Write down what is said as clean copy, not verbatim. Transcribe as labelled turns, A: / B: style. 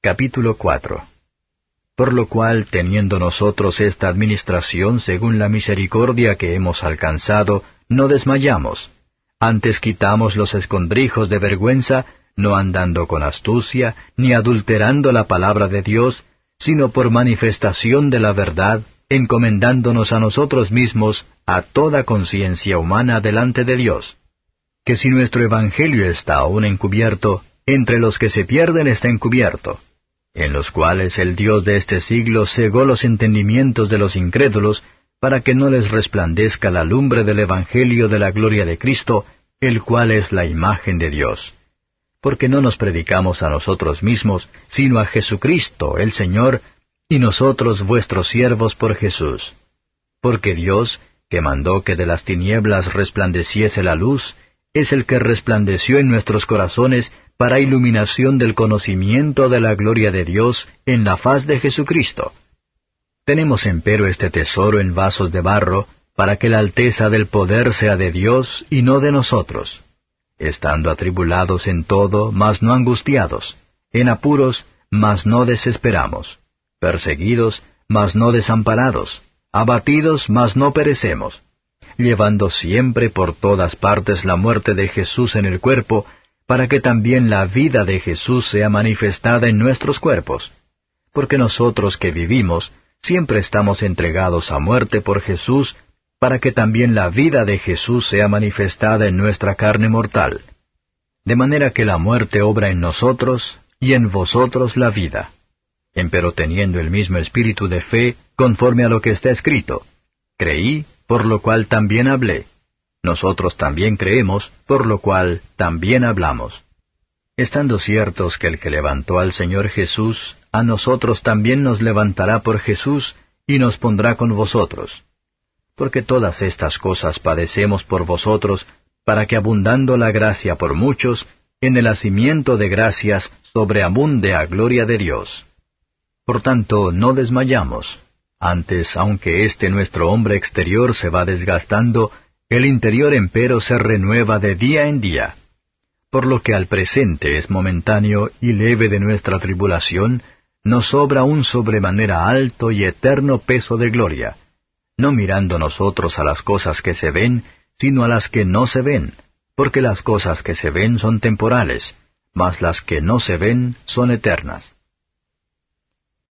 A: Capítulo 4. Por lo cual, teniendo nosotros esta administración según la misericordia que hemos alcanzado, no desmayamos. Antes quitamos los escondrijos de vergüenza, no andando con astucia, ni adulterando la palabra de Dios, sino por manifestación de la verdad, encomendándonos a nosotros mismos a toda conciencia humana delante de Dios. Que si nuestro evangelio está aún encubierto, entre los que se pierden está encubierto, en los cuales el Dios de este siglo cegó los entendimientos de los incrédulos, para que no les resplandezca la lumbre del evangelio de la gloria de Cristo, el cual es la imagen de Dios. Porque no nos predicamos a nosotros mismos, sino a Jesucristo, el Señor, y nosotros vuestros siervos por Jesús. Porque Dios, que mandó que de las tinieblas resplandeciese la luz, es el que resplandeció en nuestros corazones para iluminación del conocimiento de la gloria de Dios en la faz de Jesucristo. Tenemos empero este tesoro en vasos de barro, para que la alteza del poder sea de Dios y no de nosotros, estando atribulados en todo, mas no angustiados, en apuros, mas no desesperamos, perseguidos, mas no desamparados, abatidos, mas no perecemos, llevando siempre por todas partes la muerte de Jesús en el cuerpo, para que también la vida de Jesús sea manifestada en nuestros cuerpos. Porque nosotros que vivimos, siempre estamos entregados a muerte por Jesús, para que también la vida de Jesús sea manifestada en nuestra carne mortal. De manera que la muerte obra en nosotros, y en vosotros la vida. Empero teniendo el mismo espíritu de fe, conforme a lo que está escrito: creí, por lo cual también hablé. Nosotros también creemos, por lo cual también hablamos. Estando ciertos que el que levantó al Señor Jesús, a nosotros también nos levantará por Jesús, y nos pondrá con vosotros. Porque todas estas cosas padecemos por vosotros, para que abundando la gracia por muchos, en el hacimiento de gracias sobreabunde a gloria de Dios. Por tanto, no desmayamos. Antes, aunque este nuestro hombre exterior se va desgastando, el interior empero se renueva de día en día. Por lo que al presente es momentáneo y leve de nuestra tribulación, nos sobra un sobremanera alto y eterno peso de gloria, no mirando nosotros a las cosas que se ven, sino a las que no se ven, porque las cosas que se ven son temporales, mas las que no se ven son eternas.